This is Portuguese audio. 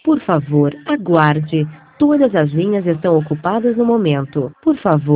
Por favor, aguarde. Todas as linhas estão ocupadas no momento. Por favor.